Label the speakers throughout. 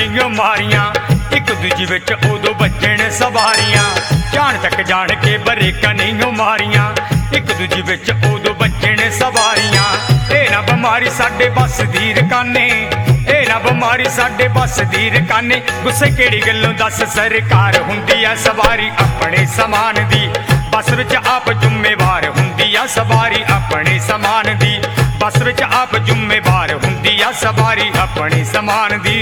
Speaker 1: नहीं मारियां, एक दूजी विच उदों बजण सवारियां। जान तक जान के बरेकां नहीं मारियां, एक दूजी विच उदों बजण सवारियां। ए ना बिमारी साडे बस दी रकाने, ए ना बिमारी साडे बस दी रकाने। गुस्से केड़ी गल्लों दस सरकार हुंदी आ सवारी अपने समान दी, बस विच आप जुम्मेवार हुंदी आ सवारी अपने समान दी, बस विच आप जुम्मेवार हुंदी आ सवारी अपने समान दी।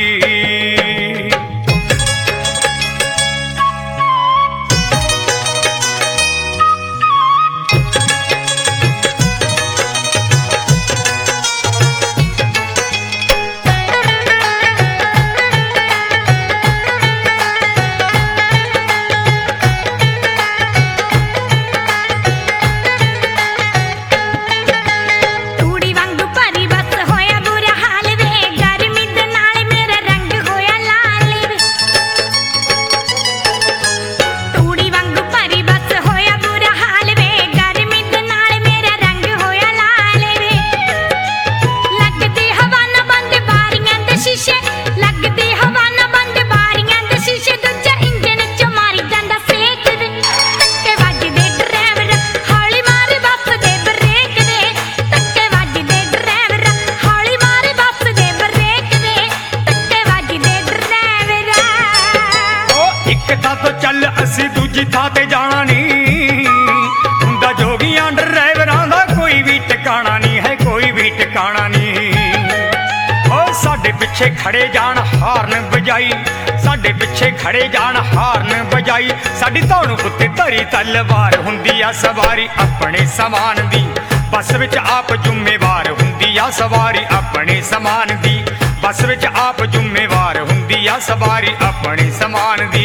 Speaker 1: चल असी दूजी थां ते जाना नहीं, हुंदा जोगियां ड्राइवरां दा कोई भी ठिकाना नहीं है, कोई भी ठिकाना नहीं। ओ साडे पिछे खड़े जान हारन बजाई, साडे पिछे खड़े जान हारन बजाई। साडी धौन उत्ते धरी तलवार हुंदी आ सवारी अपने समान दी, बस विच आप जुम्मेवार हुंदी आ सवारी अपने समान दी, बस विच आप जुम्मेवार हुंदी आ सवारी अपने समान दी।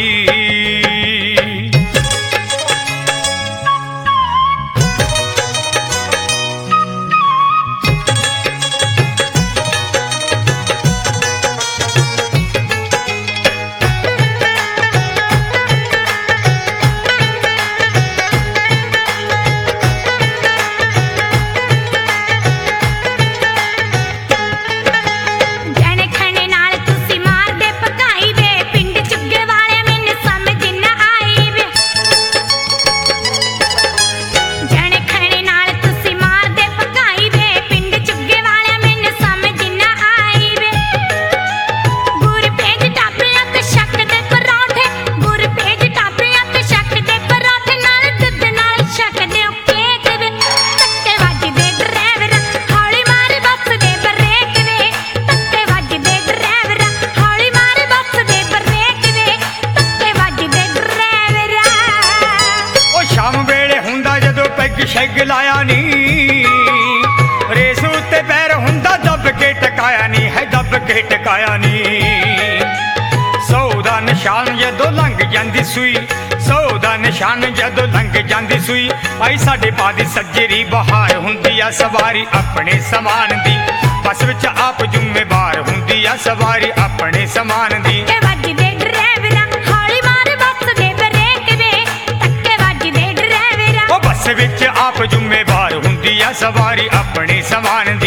Speaker 1: शैग लाया नी रेस उत्ते पैर हुंदा दब के टकाया नी है, दब के टकाया नी। 100 दा निशान जदों लंघ जांदी सुई, 100 दा निशान जदों लंघ जांदी सुई। आई साडे पादी सज्जरी बहार हुंदी आ सवारी अपने समान दी, बस विच आप जुम्मेवार हुंदी आ सवारी अपने समान दी। बस विच आप जुम्मेवार हुंदी आ सवारी अपने समान दी।